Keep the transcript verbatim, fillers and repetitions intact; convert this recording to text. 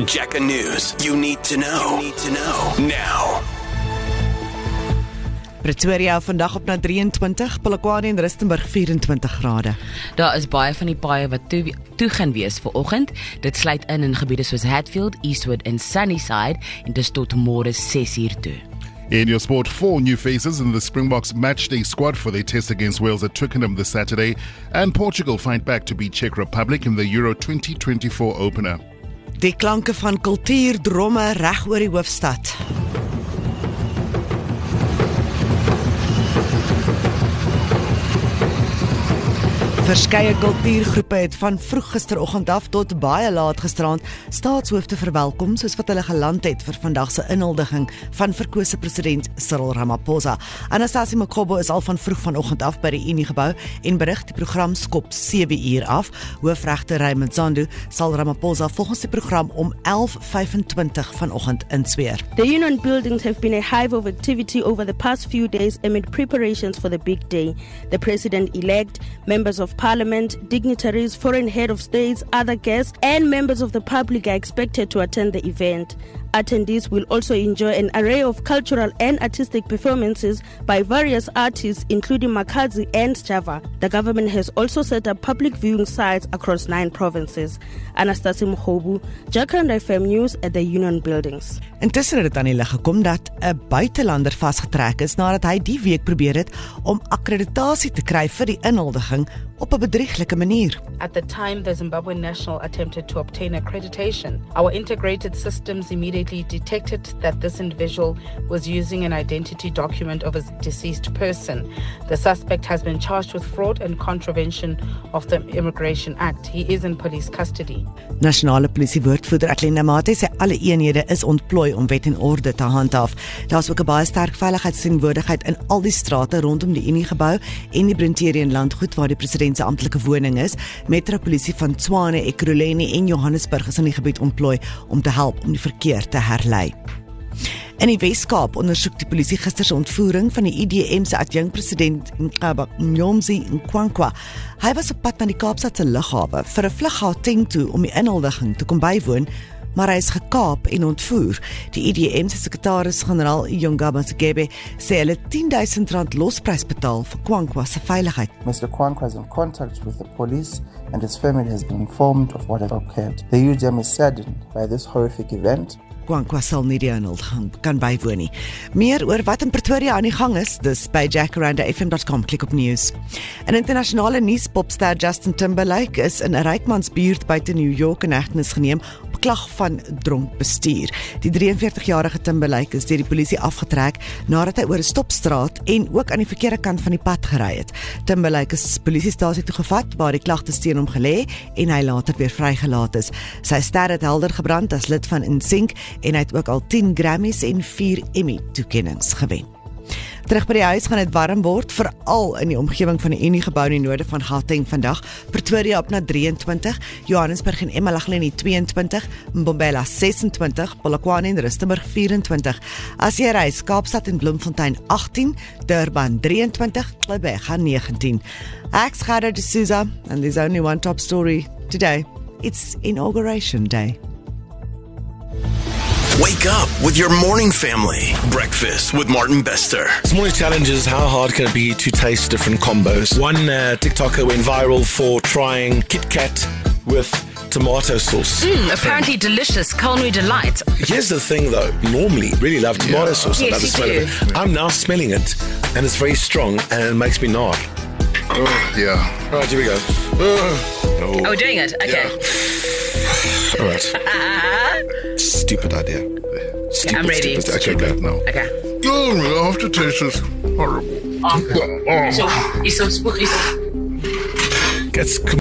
Jacka News. You need to know. You need to know now. Pretoria vandag op na drieëntwintig, Polokwane en Rustenburg vyf-en-twintig grade. Daar is baie van die paaie wat toe, toe gaan wees vir oggend. Dit sluit in in gebiede soos Hatfield, Eastwood en Sunnyside en dis tot môre ses uur toe. In your sport, four new faces in the Springboks matchday squad for their test against Wales at Twickenham this Saturday, and Portugal fight back to beat Czech Republic in the Euro twenty twenty-four opener. Die klanke van kultuur dromme reg oor die hoofstad. Verskeie kultuurgroepe het van vroeg gisteroggend af tot baie laat gisterand staatshoofde verwelkom soos wat hulle geland het vir vandag se inhuldiging van verkose president Cyril Ramaphosa. Anastasie Mokgobo is al van vroeg vanoggend af by die Uniegebou en berig die program skop sewe uur af. Hoofregter Raymond Zondo sal Ramaphosa volgens die program om elf vyf-en-twintig vanoggend insweer. The Union buildings have been a hive of activity over the past few days amid preparations for the big day. The president-elect, members of Parliament, dignitaries, foreign head of states, other guests, and members of the public are expected to attend the event. Attendees will also enjoy an array of cultural and artistic performances by various artists, including Makazi and Sjava. The government has also set up public viewing sites across nine provinces. Anastasie Mokgobo, Jackaranda F M News at the Union Buildings. Intussen het dit aan die lig gekom dat 'n buitelander vasgetrek is nadat hy die week probeer het om akkreditasie te kry vir die inhuldiging op 'n bedrieglike manier. At the time the Zimbabwean national attempted to obtain accreditation, our integrated systems immediately detected that this individual was using an identity document of a deceased person. The suspect has been charged with fraud and contravention of the Immigration Act. He is in police custody. Nasionale polisie woordvoerder Atlenda Mate sê alle eenhede is ontplooi om wet en orde te handhaaf. Daar is ook 'n baie sterk veiligheidsteenwoordigheid in al die strate rondom die Uniegebou en die Brinterian landgoed waar die president se amptelike woning is. Metropolisie van Tshwane, Ekurhuleni en Johannesburg is in die gebied ontplooi om te help om die verkeer te herlei. In die Wes-Kaap ondersoek die polisie gister se ontvoering van die I D M se adjunkpresident Mnyomzi Nkwankwa. Hy was op pad na die Kaapstadse lughawe vir 'n vlug Gauteng toe om die inhuldiging te kom bywoon, maar hy is gekaap en ontvoer. Die I D M se sekretaris-generaal Iyongaba Sigebe sê hulle tien duisend rand losprys betaal vir Kwankwa se veiligheid. Mister Kwankwa is in contact with the police and his family has been informed of what has occurred. The U D M is saddened by this horrific event. Kwankwa sal nie die inhuldiging kan bywoon nie. Meer oor wat in Pretoria aan die gang is, dis by jackaranda f m dot com, klik op nuus. In internasionale nuus, popster Justin Timberlake is in 'n rykmansbuurt buite New York in hegtenis geneem op klag van dronk bestuur. Die drieënveertig-jarige Timberlake is deur die polisie afgetrek nadat hy oor 'n stopstraat en ook aan die verkeerde kant van die pad gery het. Timberlake is polisiestasie toe gevat waar die klagtes teen hom gelê en hy later weer vrygelaat is. Sy ster het helder gebrand as lid van N Sync en hy het ook al tien Grammys en vier Emmy toekennings gewen. Terug by die huis gaan dit warm word, veral in die omgewing van die Uniegebou in die noorde van Gauteng vandag. Pretoria op na drieëntwintig, Johannesburg en eMalahleni tweeëntwintig, Mbombela sesentwintig, Polokwane en Rustenburg vyf-en-twintig. As jy reis, Kaapstad en Bloemfontein agttien, Durban drieëntwintig, Gqeberha negentien. Ek's Gerda de Souza, and there's only one top story today. It's Inauguration Day. Wake up with your morning family. Breakfast with Martin Bester. This morning's challenge is how hard can it be to taste different combos. One uh, TikToker went viral for trying Kit Kat with tomato sauce. Mm, apparently delicious, culinary delight. Here's the thing though, normally really love tomato yeah. sauce. Yes, I love the you smell do. of it. I'm now smelling it and it's very strong and it makes me nod. Oh, yeah. All right, here we go. Uh, oh, we're doing it? Okay. Yeah. All right. Stupid idea. Stupid, yeah, I'm ready. Stupid. Okay, go now. Okay. Oh, the aftertaste is horrible. Oh. Oh. So, it's so spooky. Gets